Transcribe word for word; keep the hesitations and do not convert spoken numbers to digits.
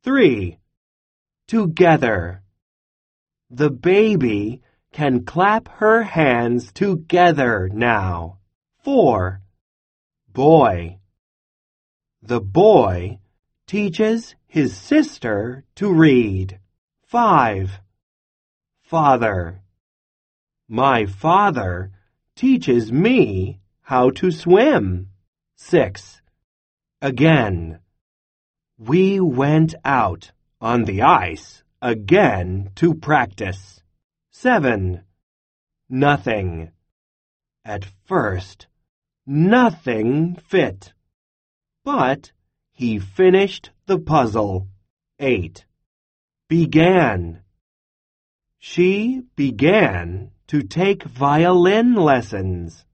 Three. Together. The baby can clap her hands together now. Four. Boy. The boy teaches his sister to read. Five. Father. My father teaches me how to swim. Six. Again. We went out on the ice again to practice. Seven. Nothing. At first, nothing fit. But he finished the puzzle. Eight. Began. She began to take violin lessons.